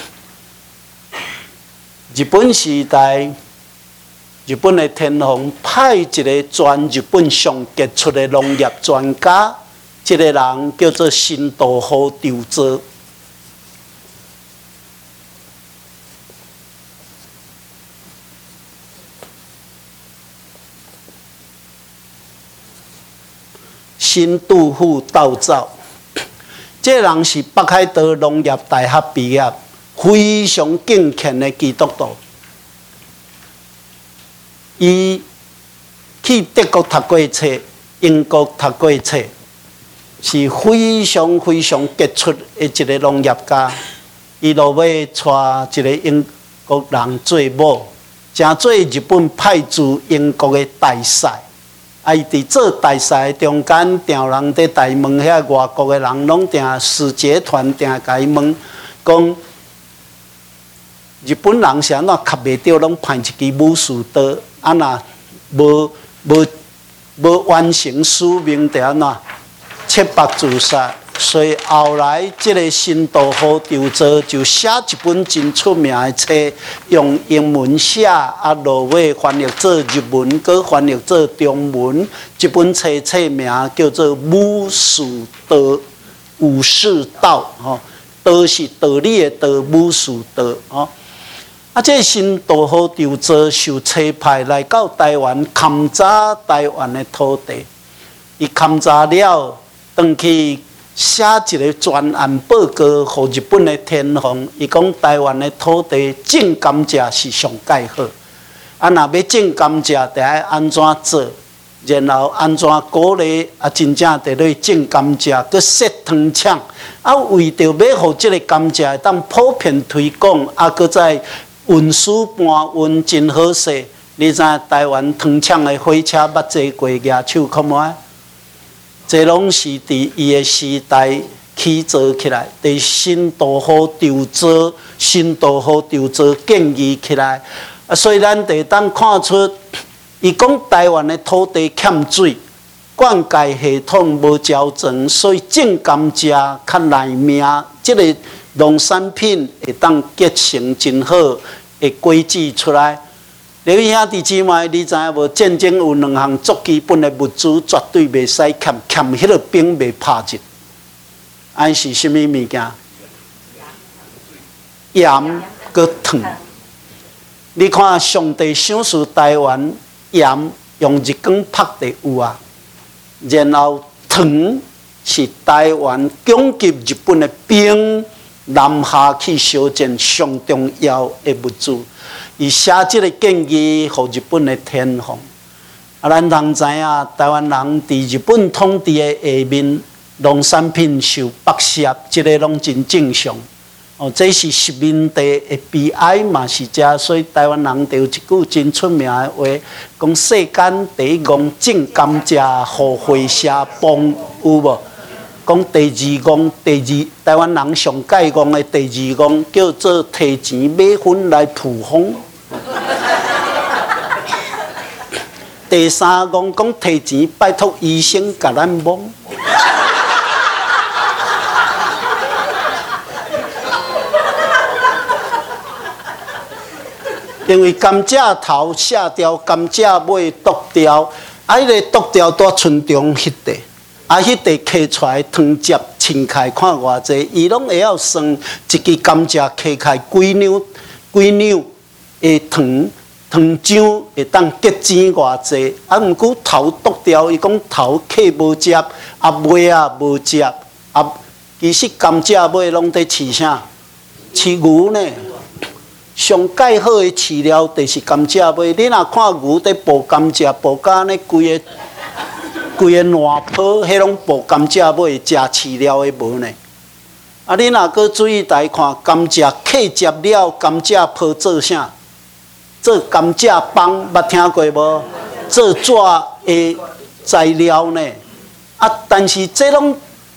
日本时代，日本的天皇派一个全日本上杰出的农业专家，这个人叫做新道夫周作。新杜甫道造，这人是北海道农业大学毕业，非常敬虔的基督徒。伊去德国读过册，英国读过册，是非常非常杰出的一个农业家。伊落尾带一个英国人做某，正做日本派驻英国的大使。啊！伊伫做大使中间，常人伫台问遐外国的人，拢定使节团定甲伊问，讲日本人是安怎卡袂着，拢派一支武士刀，啊若无无无完成使命，就安怎切腹自杀。所以后来即个新道夫周作就写一本真出名的册，用英文写，啊落尾翻译做日文，搁翻译做中文。这本册册名叫做《武士道》，武士道，吼，道是道理的道，武士道，吼。啊，这新道夫周作受册派来到台湾，勘查台湾的土地，伊勘查了，转去。写一个专案报告，互日本的天皇，伊讲台湾的土地种甘蔗是上介好，啊，若要种甘蔗，得爱安怎做，然后安怎鼓励，啊，真正得去种甘蔗，佮设糖厂，啊，为着要互即个甘蔗当普遍推广，啊，佮再运输搬运真好势。你知影台湾糖厂的火车捌坐过举手看卖？这拢是伫伊个时代起造起来，伫新道夫周作、新道夫周作建议起来。啊，所以咱得当看出，伊讲台湾的土地欠水，灌溉系统无胶全，所以种甘蔗较耐命，即、这个农产品会当结成真好的果子出来。 各位兄弟姊妹，你知影无？战争有两项足基本的物资，绝对袂使欠，欠迄个兵袂拍日。安是啥物物件？盐搁糖。你看上帝赏赐台湾盐用日光拍的有啊，然后糖是台湾攻击日本的兵南下去烧战上重要的物资。伊写即个建议，互日本的天皇。啊，咱通知影，台湾人伫日本统治的下面，农产品受剥削，即个拢真正常。哦，这是殖民地的悲哀嘛是这，所以台湾人就有一句真出名的话，讲世间第一公种甘蔗，互回社帮有无？讲第二公，第二台湾人上介讲的第二公叫做提钱买粉来曝风。第三讲讲提钱拜托医生甲咱摸。因为甘蔗头下掉，甘蔗尾剁掉，啊，迄个剁掉在村中迄块，啊，迄块揢出来汤汁清开，看偌济，伊拢会晓算一支甘蔗揢开几两几两的糖糖浆会当结钱偌济，啊，毋过头剁掉，伊讲头揢无汁，啊尾啊无汁，啊，其实甘蔗尾拢在饲啥？饲牛呢？上介好的饲料就是甘蔗尾。你若看牛在捕甘蔗，捕甲安尼规个规个烂坡，迄拢捕甘蔗尾食饲料的无呢？啊，你若搁注意来看甘蔗揢汁了，甘蔗坡做啥？做甘蔗棒，捌听过无？做纸的材料呢？啊，但是这拢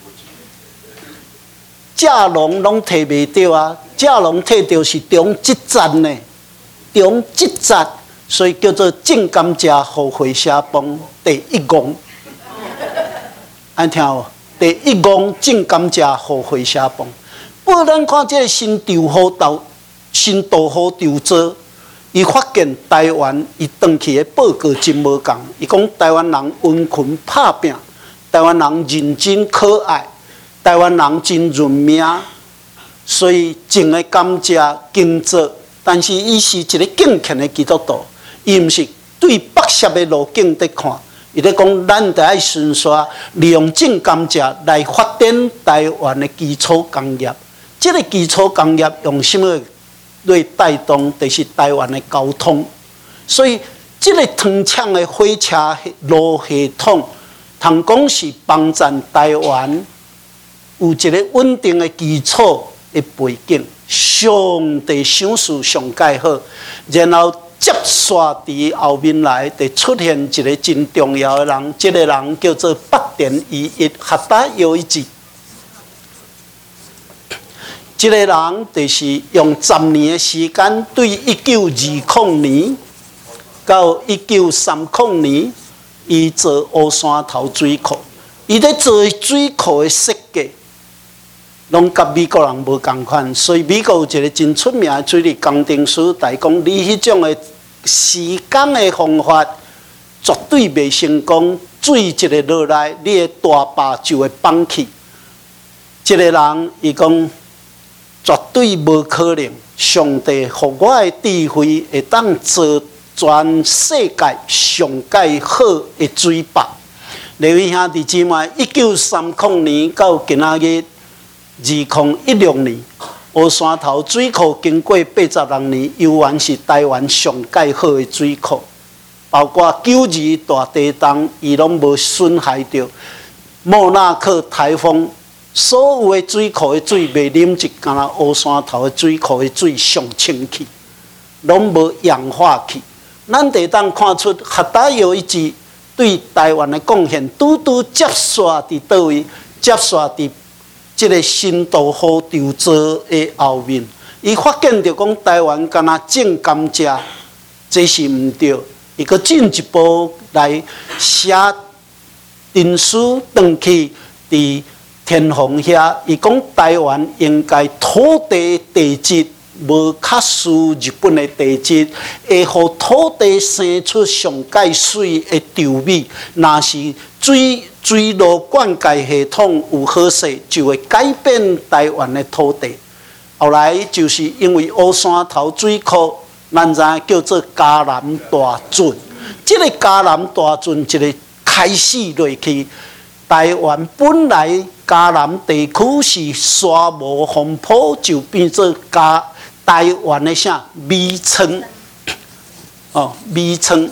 蔗农拢摕袂到啊。蔗农摕到是中质赞呢，中质赞，所以叫做种甘蔗互回社帮第一公。安听无？第一公种甘蔗互回社帮。不过咱看这个新稻好豆，新稻好豆做，伊发现台湾伊转去的报告真无共。伊讲台湾人温群拍拼，台湾人认真可爱，台湾人真润命。所以种的甘蔗耕作，但是伊是一个敬虔的基督徒，伊毋是对剥削的路径在看。伊咧讲，咱得爱顺续利用种甘蔗来发展台湾的基础工业。这个基础工业用什么来带动？就是台湾的交通。所以，这个通畅的火车路系统，通讲是帮助台湾有一个稳定的基础。的背景，上帝赏赐上介好，然后接续伫后面来，就出现一个真重要的人，这个人叫做八点一一哈达有一集。这个人就是用十年的时间，对一九二零年到一九三零年，伊做乌山头水库，伊咧做水库的设计。拢甲美国人无共款，所以美国有一个真出名的水利工程师，来讲你迄种的施工的方法绝对袂成功，水一个落来，你的大坝就会崩去。这个人伊讲绝对无可能，上帝互我的智慧会当做全世界上介好的水坝。各位兄弟姊妹，一九三零年到今仔日。二零一六年，乌山头水库经过八十六年，犹原是台湾上介好的水库，包括九二大地震，伊拢无损害到。莫纳克台风，所有的水库的水袂啉一干那乌山头的水库的水上清气，拢无氧化去。咱得当看出哈达有一支对台湾的贡献，拄拄接续伫倒位，接续伫。这个新稻好豆做的后面，伊发现着讲台湾敢若种甘蔗，这是毋对。伊阁进一步来写文书，转去伫天皇遐，伊讲台湾应该土地地质无较似日本的地质，会互土地生出上界水的稻米。若是水水路灌溉系统有好势，就会改变台湾的土地。后来就是因为乌山头水库，咱知叫做嘉南大圳。这个嘉南大圳一个开始落去，台湾本来嘉南地区是沙漠风坡，就变做嘉。台湾的啥米仓，哦，米仓，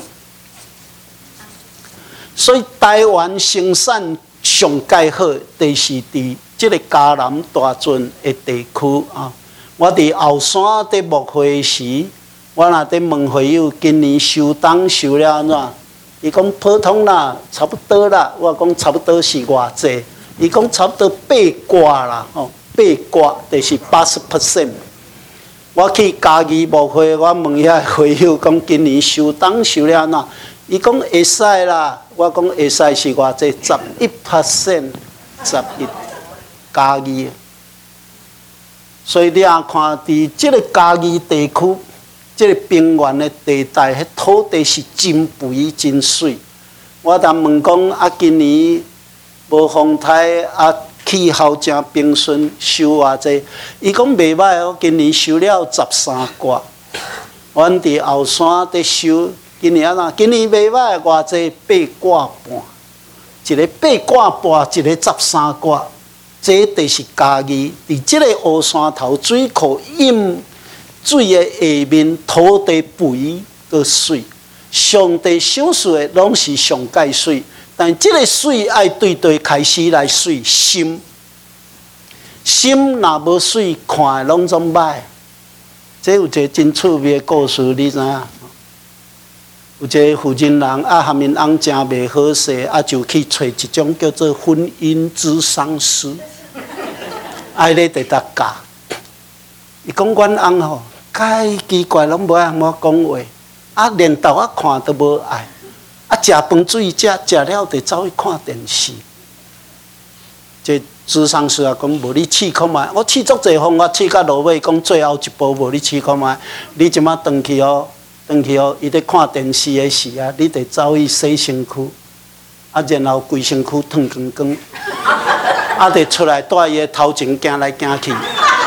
所以台湾生产上介好，就是伫即个嘉南大圳的地区啊。我伫后山伫牧会时，我若伫问会友今年收冬收了安怎？伊讲普通啦，差不多啦。我讲差不多是偌济？伊讲差不多八卦啦，哦，八卦就是八十 percent。我去嘉义牧会，我问遐会友讲今年收冬收了安怎？伊讲会使啦，我讲会使是偌济？十一 percent， 十一嘉义。所以你也看伫即个嘉义地区，即个平原的地带，迄土地是真肥真水。我当问讲啊，今年无风台啊。气候真平顺，收偌济？伊讲袂歹哦，今年收了十三挂。阮伫后山伫收，今年啊哪？今年袂歹，偌济八挂半，一个八挂半，一个十三挂。这就是嘉义，伫即个乌山头水库饮水的下面，土地肥个水，上帝赏赐的拢是上界水。但这个水爱对对开始来水心，心若无水，看的拢总歹。这有一个真趣味的故事，你知影？有一个负责人啊，含因翁真袂好势，啊就去找一种叫做婚姻咨商师，爱咧伫搭教。伊讲阮翁吼，介奇怪，拢无爱向我讲话，啊连头啊看都无爱。啊！食饭水食食了，就走去看电视。这咨商师啊，讲无你试看觅，我试足侪方法，试到落尾，讲最后一步无你试看觅。你即马转去哦，转去哦，伊咧看电视的时啊，你得走去洗身躯，啊，然后规身躯烫光光，啊，得出来带伊的头前行来行去，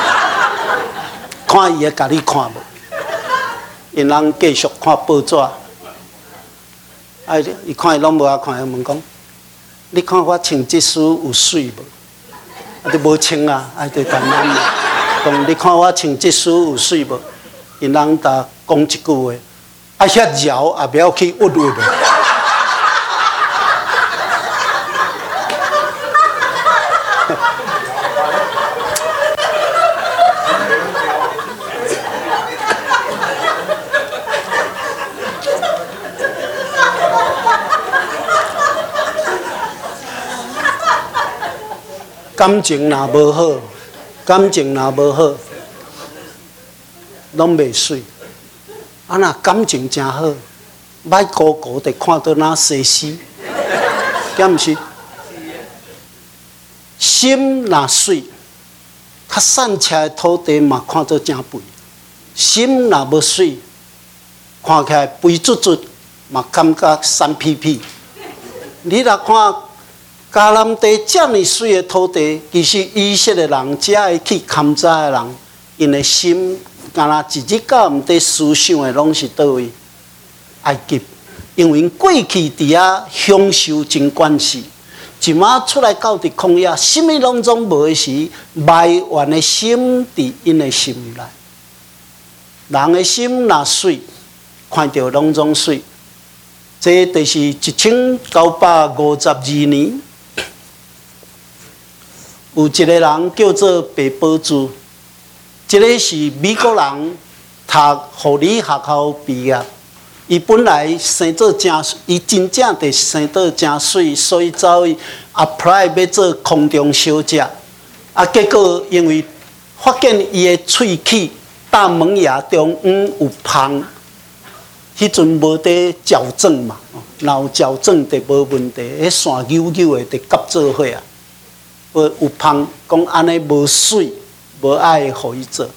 看伊会甲你看无？因人继续看报纸。啊！伊看伊拢无啊看，伊问讲：你看我穿即束有水无？啊，都无穿啊！啊，就谈咱讲：你看我穿即束有水无？因人答讲一句话：啊，遐绕也不要去屈屈的。感情若无好，感情若无好，拢袂水。啊，若感情真好，歹高高的看到那西施，敢毋是？心若水，较散车的土地嘛看到真肥。心若无水，看起来肥卒卒，嘛感觉散屁屁。你若看。嘉南地这么水的土地，其实以色列人只会去勘察的人，因的心，敢若一日到毋得思想的拢是倒位？埃及，因为过去伫遐享受真关系，一马出来到伫旷野，什么拢总无的时，埋怨的心伫因的心内。人的心若水，看到拢总水。这就是一千九百五十二年。有一个人叫做白宝珠，这个是美国人读护理学校毕业。伊本来生做真，伊真正得生做真水，所以走去 apply 要做空中小姐。啊，结果因为发现伊的喙齿、大门牙中央有芳，迄阵无得矫正嘛，若有矫正就无问题。迄线扭扭的就夹做伙啊。有芳，讲安尼无水，无爱互伊做，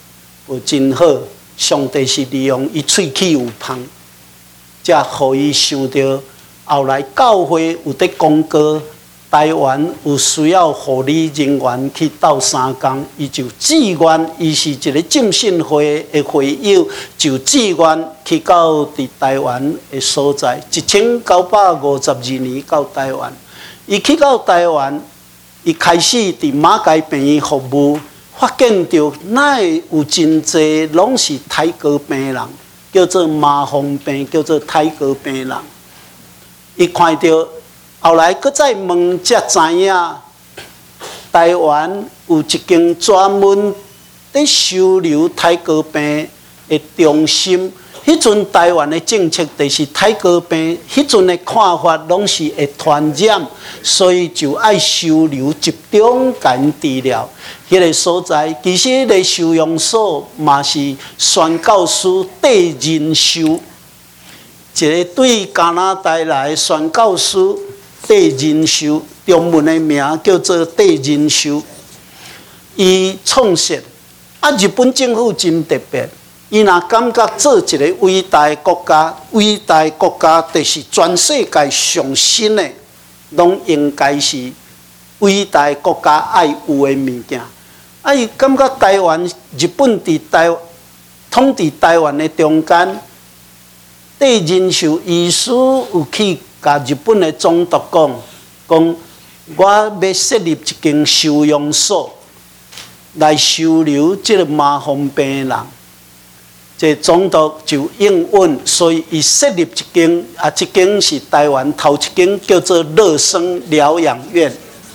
有真好。上帝是利用伊喙齿有芳，才互伊想到后来教会有伫公告，台湾有需要护理人员去斗三工，伊就志愿，伊是一个浸信会的会友，就志愿去到伫台湾的所在，一千九百五十二年到台湾。伊去到台湾，伊开始伫马偕病院服务。发现到哪会有真侪拢是泰国病人，叫做麻风病，叫做泰国病人。伊看到后来搁再问，才知影台湾有一间专门伫收留泰国病的中心。迄阵台湾的政策就是泰国病，迄阵的看法拢是会传染，所以就爱收留集中间治疗。迄个所在，其实迄个收容所嘛是宣教师戴仁修，一个对加拿大来的宣教师戴仁修，中文的名叫做戴仁修，伊创设。啊，日本政府真特别。伊若感觉做一个伟大的国家，伟大的国家就是全世界上新的，拢应该是伟大的国家爱有的物件。啊，伊感觉台湾、日本伫台统治台湾的中间，戴仁修医师有去甲日本的总督讲，讲我要设立一间收容所来收留这个麻风病人。这总督就应允，所以伊设立一间，啊，这间是台湾头一间叫做乐生疗养院。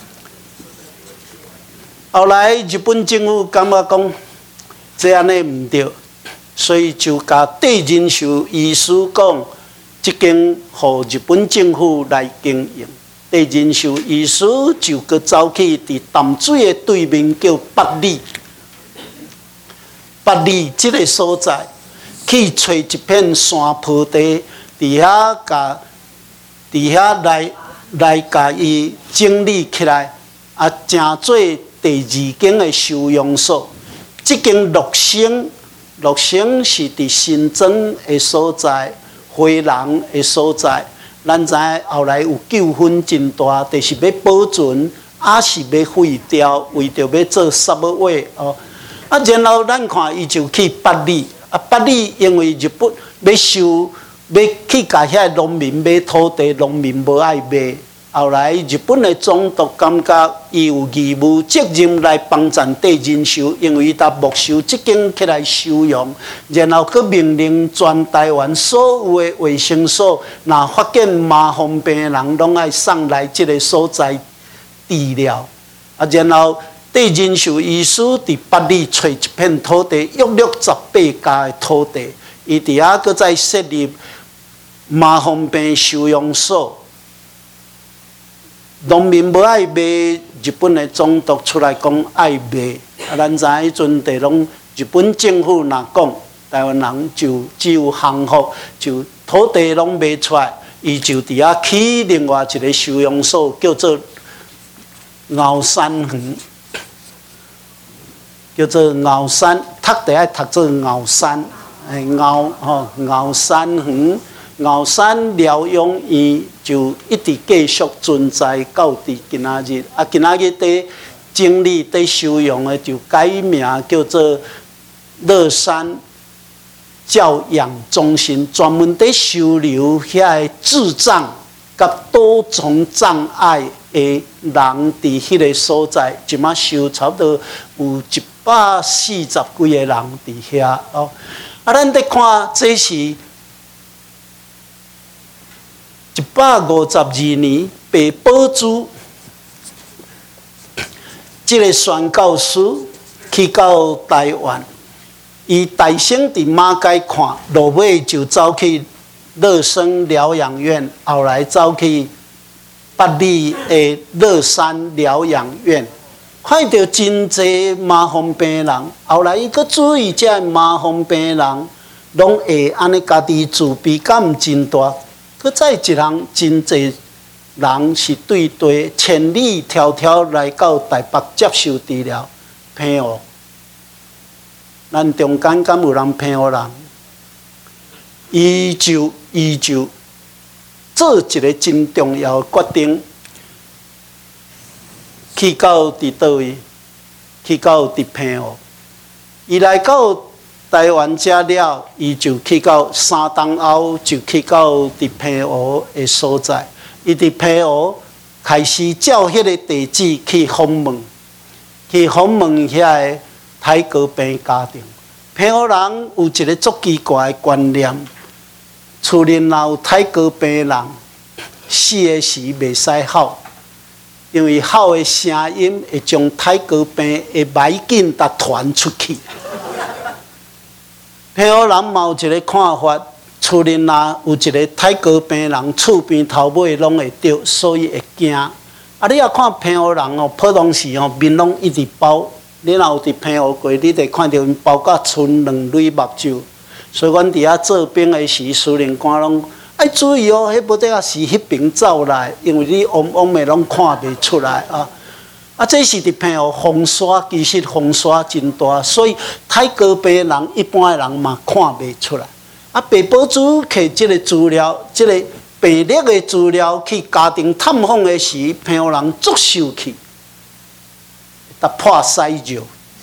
后来日本政府感觉讲这样呢唔对，所以就甲戴仁修医师讲，这间互日本政府来经营。戴仁修医师就佮走去伫淡水的对面叫八里，八里这个所在。去找一片山坡地，伫遐甲，伫遐来来甲伊整理起来，啊，成做第二间的收容所。这间乐生，乐生是伫新庄的所在，回廊的所在。咱知后来有纠纷真大，就是要保存，还是要废掉，为着要做什么话哦？啊，然后咱看伊就去八里。啊，八里因为日本要收，要去甲遐农民买土地，农民无爱卖。后来日本的总督感觉伊有义务责任来帮衬戴仁修，因为伊搭没收这间起来收容，然后佮命令全台湾所有的卫生所，若发现麻风病人，拢爱送来这个所在治疗。啊，然后。戴仁修医师伫八里找一片土地，约略十八家的土地，伊伫遐搁再设立麻风病收容所。农民无爱卖，日本的总督出来讲爱卖。啊，咱知迄阵地拢日本政府若讲，台湾人就只有降服，就土地拢卖出来，伊就伫遐起另外一个收容所，叫做鳌山园。叫做鳌山，读地爱读做鳌山，诶鳌吼鳌山园、鳌山疗养院就一直继续存在到伫今仔日。啊，今仔日伫整理伫收容的就改名叫做乐山教养中心，专门伫收留遐个智障甲多重障碍的人伫迄个所在，即马收差不多有一百四十几个人伫遐哦。啊，咱伫看，这是一百五十二年被保住，这个宣教师去到台湾，伊大生伫马街看，落尾就走去乐生疗养院，后来走去八里的乐山疗养院。看到真侪麻风病人，后来伊阁注意这麻风病人，拢会安尼家己自卑感真大。阁再一人真侪人是对对千里迢迢来到台北接受治疗，偏哦。 咱中间敢有人骗互人？伊就伊就做一个真重要的决定，去到伫倒位？去到伫澎湖。伊来到台湾遮了，伊就去到三冬后，就去到伫澎湖的所在。伊伫澎湖开始照迄个地址去访问，去访问遐个泰国病家庭。澎湖人有一个足奇怪的观念，厝里若有泰国病人，死的时袂使吼，因为吼的声音会将泰国病的霾菌甲传出去。澎湖人嘛有一个看法，厝里若有一个泰国病人，厝边头尾拢会着，所以会惊。啊，你也看澎湖人哦，普通时哦面拢一直包。你若有伫澎湖过，你得看到因包甲剩两蕊目睭。所以阮伫遐做兵的时，司令官拢爱注意哦，迄无得啊是迄边走来，因为你往往的拢看袂出来啊。啊，这是伫澎湖风沙，其实风沙真大，所以泰国病人一般的人嘛看袂出来。啊，白宝珠摕即个资料，即、这个病历的资料去家庭探访的时，澎湖人足受气。打破西尿，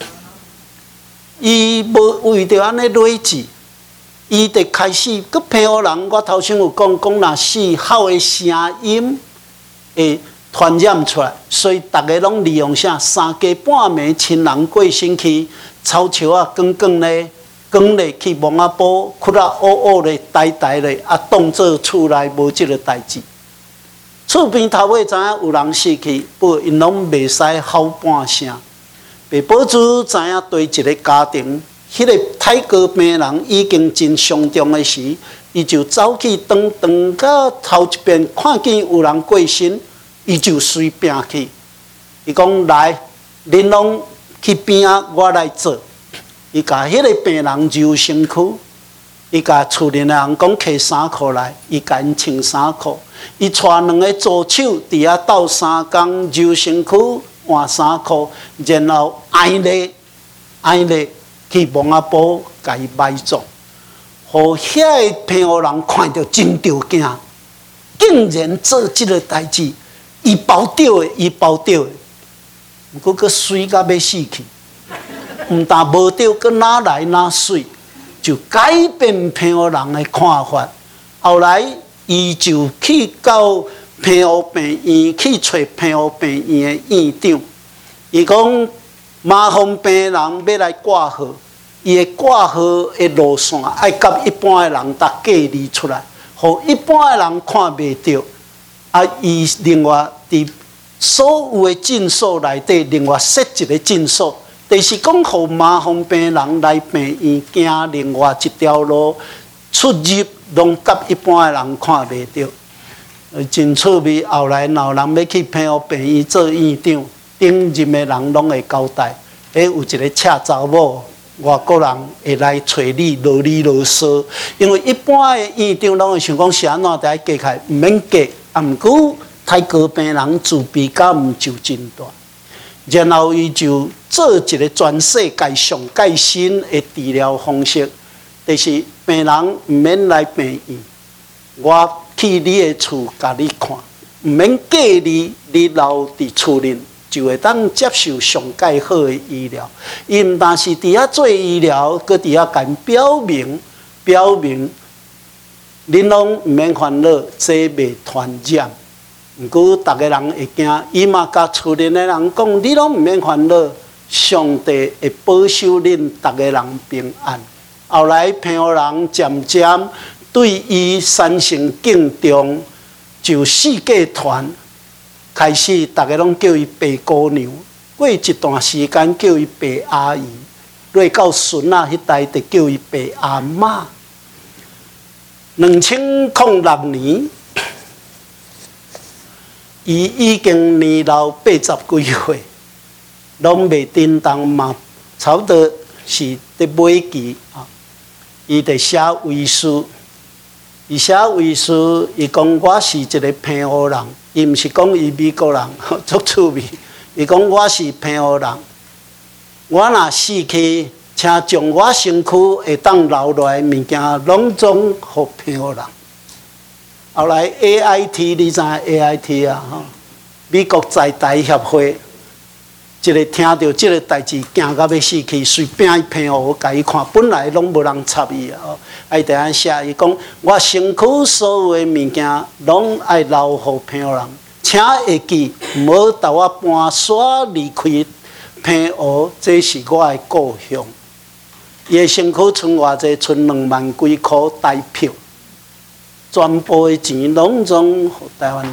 伊无为着安尼累积，伊得开始。佮澎湖人，我头先有讲讲，若是吼的声音会传染出来，所以大家拢利用啥三更半暝亲人过身去，草树啊卷卷咧，卷咧去蒙阿埔，窟啊乌乌咧，呆呆咧，啊当做厝内无即个代志。厝边头尾知影有人死去，不过因拢袂使吼半声。白宝珠知影对一个家庭，迄、那个泰国病人已经真伤重的时，伊就走去转转到头一边，看见有人过身，伊就随便去。伊讲来，恁拢去边啊，我来做。伊甲迄个病人揉身躯。伊甲厝里的人讲摕衫裤来，伊甲因穿衫裤。伊带两个助手伫遐斗三工揉身躯、换衫裤，然后挨咧挨咧去蒙阿埔甲伊埋葬。互遐个澎湖人看到真着惊，竟然做即个代志，伊包着的，伊包着的，毋过佫水甲要死去，毋但无着，佫哪来哪水。就改变澎湖人的看法，后来伊就去到澎湖病院去找澎湖病院的院长，伊讲麻烦病人要来挂号，伊的挂号的路线爱甲一般的人搭隔离出来，互一般的人看袂到。啊，伊另外伫所有的诊所内底，另外设一个诊所。就是讲，互麻烦病人来病院行另外一条路，出入拢甲一般的人看袂到，真趣味。后来老人要去澎湖病院做院长，顶任的人拢会交代：，诶，有一个赤查某，外国人会来找你啰里啰嗦。因为一般的院长拢会想讲是安怎在加起来，毋免加，啊，毋过泰国病人自闭感毋就真大。然后伊就做一个全世界上界新的治疗方式，就是病人毋免来病院，我去你的厝甲你看，毋免隔离，你留伫厝里就会当接受上界好的医疗。伊毋但是伫遐做医疗，搁伫遐甲表明表明，恁拢毋免烦恼，这袂传染。毋过，逐个人会惊，伊嘛甲厝里的人讲，你拢毋免烦恼，上帝会保守恁逐个人平安。后来，澎湖人渐渐对伊产生敬重，就四界传，开始逐个拢叫伊白姑娘。过一段时间叫伊白阿姨，落到孙仔迄代就叫伊白阿嬷。两千零六年。伊已经年老八十几岁，拢未叮当嘛，差不多是伫尾期啊。伊伫写遗书，伊写遗书，伊讲我是一个澎湖人，伊毋是讲伊美国人，足趣味。伊讲我是澎湖人，我若死去，一请将我身躯会当留落来物件，拢总互骗互人。后来 A I T， 你知影 A I T 啊？吼，美国在台协会，一个听到即个代志，惊到要死去，随便伊骗互我，甲伊看，本来拢无人插伊啊。伊第安写伊讲，我身躯所有诶物件，拢爱留互骗互人，请会记，毋好带我搬刷离开骗互，这是我诶故乡。伊诶身躯剩偌济，剩两万几箍台票。全部的钱拢总互台湾人。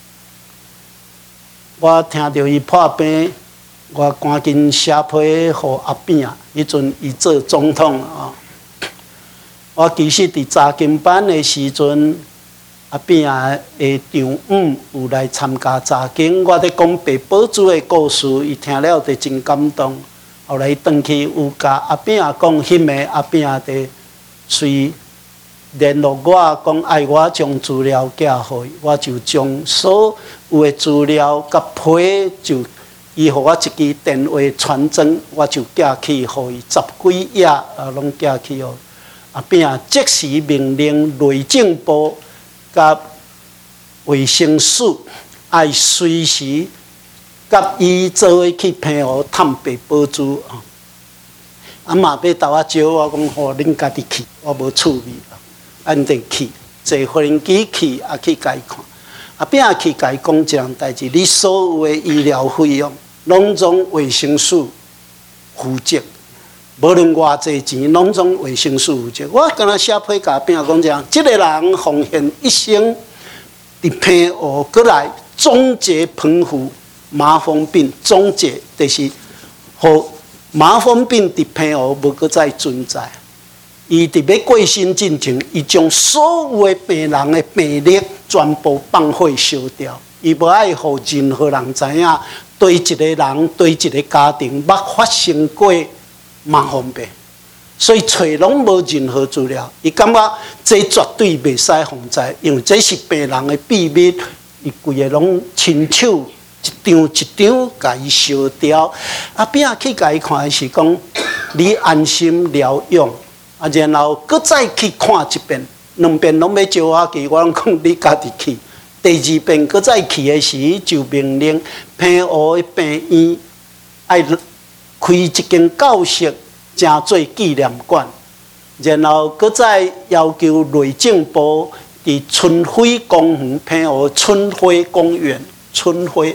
我听到伊破病，我赶紧写批互阿扁啊。迄阵伊做总统啊。我其实伫查经班的时阵，阿扁啊的丈姆有来参加查经，我伫讲白宝珠的故事，伊听了就真感动。后来转去有甲阿扁啊讲，迄暝阿扁啊伫随。联络我讲爱我将资料寄互伊，我就将所有的资料甲批就伊互我一支电话传真，我就寄去互伊十几页啊，拢寄去互阿扁啊，即时命令内政部甲卫生署爱随时甲伊做伙去澎湖探白宝珠啊。啊嘛要斗我招，我讲互恁家己去，我无趣味。安得去，坐飞行机去，也去甲伊看。啊，边啊去甲伊讲一样代志，你所有的医疗费用，拢总卫生署负责，无论偌济钱，拢总卫生署负责。我敢若写批甲边啊讲一样，即、这个人奉献一生，伫澎湖过来终结澎湖麻风病，终结就是互麻风病伫澎湖无搁再存在。伊伫要过身进前，伊将所有的病人的病历全部放火烧掉。伊无爱互任何人知影，对一个人、对一个家庭捌发生过麻风病，所以找拢无任何资料。伊感觉这绝对袂使放在，因为这是病人的秘密，伊规个拢亲手一张一张甲伊烧掉。啊，边仔去甲伊看的是讲，你安心疗养。啊，然后搁再去看一遍，两遍拢要招我去，我拢讲你家己去。第二遍搁再去的时，就命令澎湖的病院爱开一间教室，正做纪念馆。然后搁再要求内政部伫春晖公园，澎湖春晖公园，春晖。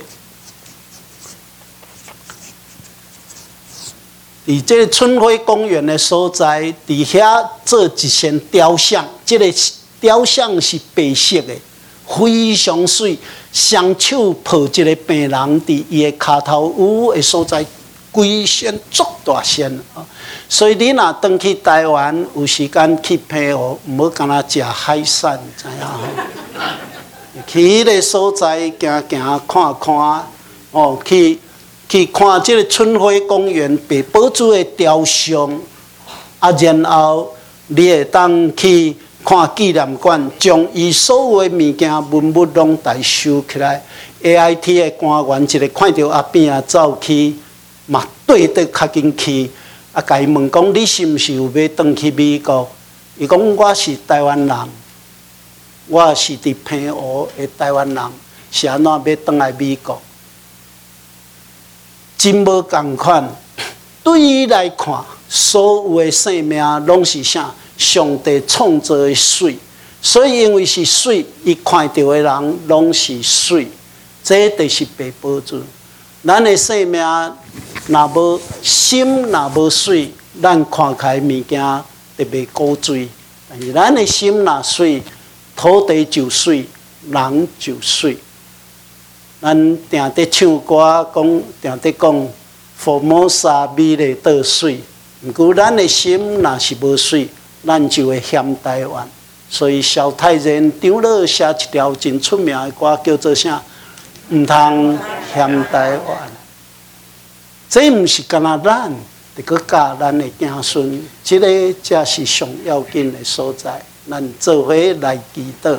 伫这个春晖公园的所在，伫遐做一件雕像，这个雕像是白色的，非常水。双手抱一个病人伫伊的骹头有的所在，规身足大身啊！所以你若回去台湾，有时间去澎湖，唔好干那食海产，知影？去迄个所在行行看看，哦，去。去看这个春晖公园白宝珠的雕像，啊，然后你会当去看纪念馆，将伊所有的物件文物拢带收起来。A I T 的官员一个看到阿扁啊走去，嘛对得较紧去，啊，甲伊问讲你是毋是有要转去美国？伊讲我是台湾人，我是伫澎湖的台湾人，是安怎要转来美国？真无共款，对伊来看，所有的生命拢是啥？上帝创造的水，所以因为是水，伊看到的人拢是水，这就是白宝珠。咱的生命若无心，若无水，咱看起来物件特别古锥。但是咱的心若水，土地就水，人就水。咱定得唱歌，讲定得讲，福摩沙美丽岛水。毋过咱的心若是无水，咱就会嫌台湾。所以萧太人张老写一条真出名的歌，叫做啥？毋通嫌台湾。这毋是干那咱，得个教咱的子孙，这个才是上要紧的所在。咱做伙来祈祷。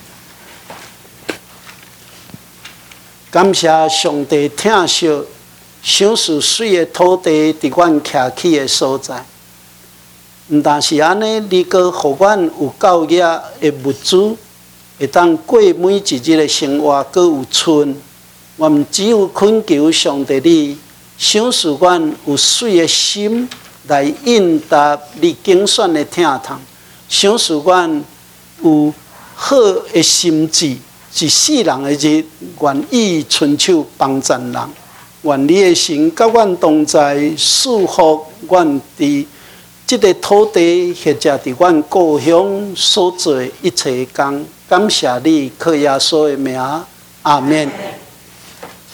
感谢上帝疼惜享受水的土地伫阮徛起的所在。毋但是安尼，你阁互阮有够额的物资，会当过每一日的生活，阁有剩。我们只有恳求上帝你，享受阮有水的心来应答你竞选的听堂，享受阮有好的心智，一世人的日愿意伸手帮助人。愿你的神甲阮同在，祝福阮伫这个土地，或者伫阮故乡所做一切工。感谢你，靠耶稣的名，阿免。